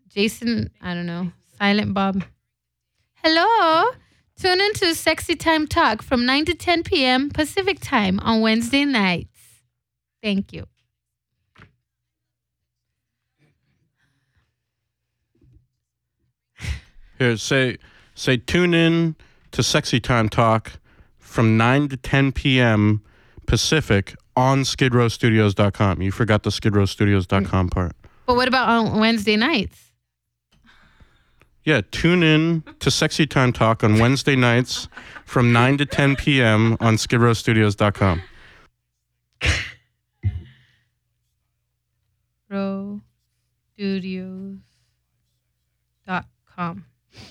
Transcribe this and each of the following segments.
Jason, I don't know. Silent Bob. Hello. Tune into Sexy Time Talk from 9 to 10 p.m. Pacific Time on Wednesday nights. Thank you. Here, say tune in to Sexy Time Talk from 9 to 10 p.m. Pacific on skidrowstudios.com. You forgot the skidrowstudios.com part. But what about on Wednesday nights? Yeah, tune in to Sexy Time Talk on Wednesday nights from 9 to 10 p.m. on skidrowstudios.com. Rowstudios.com.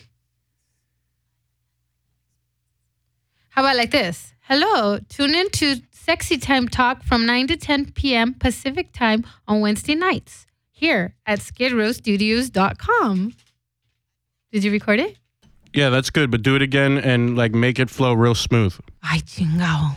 How about like this? Hello, tune in to Sexy Time Talk from 9 to 10 p.m. Pacific Time on Wednesday nights here at skidrowstudios.com. Did you record it? Yeah, that's good, but do it again and like make it flow real smooth. Ay, chingao.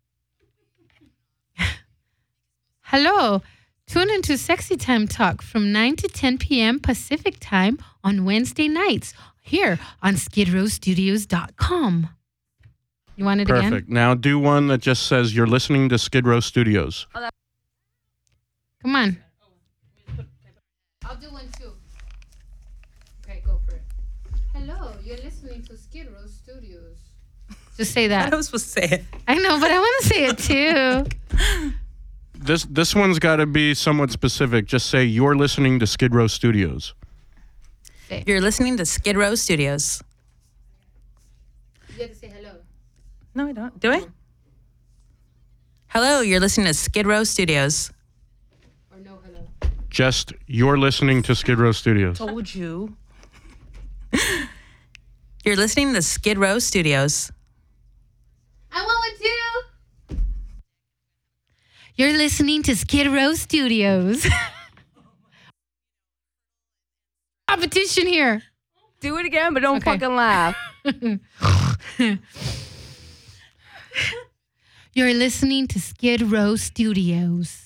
Hello. Tune into Sexy Time Talk from 9 to 10 p.m. Pacific Time on Wednesday nights here on skidrowstudios.com. You want it again? Perfect. Now do one that just says you're listening to Skid Row Studios. Come on. I'll do one too. Okay, go for it. Hello, you're listening to Skid Row Studios. Just say that. I was supposed to say it. I know, but I want to say it too. This one's got to be somewhat specific. Just say you're listening to Skid Row Studios. You're listening to Skid Row Studios. You have to say hello. No, I don't. Do I? Hello, you're listening to Skid Row Studios. Or no hello. Just you're listening to Skid Row Studios. Told you. You're listening to Skid Row Studios. I want one too. You're listening to Skid Row Studios. Competition here. Do it again, but don't fucking laugh. You're listening to Skid Row Studios.